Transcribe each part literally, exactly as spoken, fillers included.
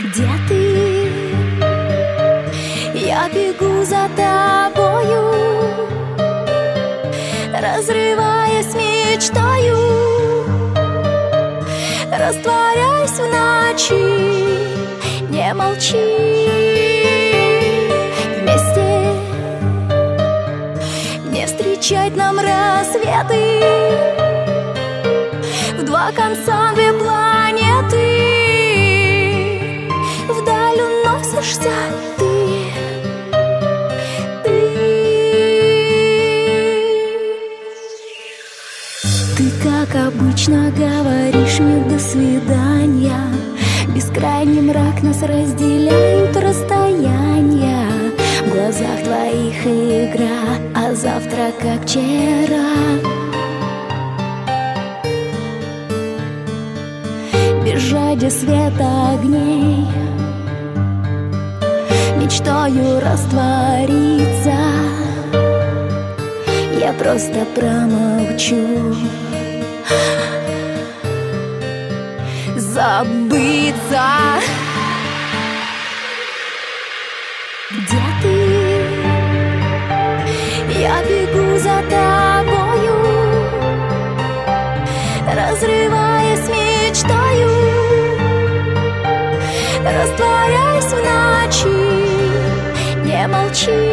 Где ты? Я бегу за тобою, разрываясь мечтою, растворяясь в ночи. Не молчи, вместе не встречать нам рассветы, в два конца две планеты. Вдаль уносишься ты, ты. Ты, как обычно, говоришь мне до свидания. Бескрайний мрак нас разделяют расстояния. В глазах твоих игра, а завтра как вчера. Без жади света огней, мечтою раствориться. Я просто промолчу, забыться. Где ты? Я бегу за тобою, разрываясь мечтою, растворяясь в ночи. Не молчи,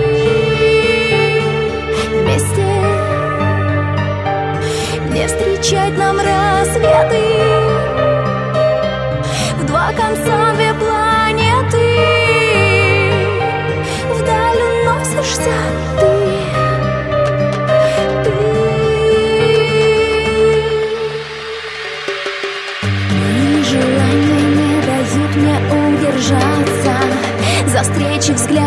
вместе не встречать нам рассветы, в два конца две планеты. Вдаль уносишься ты, ты. Мои желания не дают мне удержаться. За встречи взгляд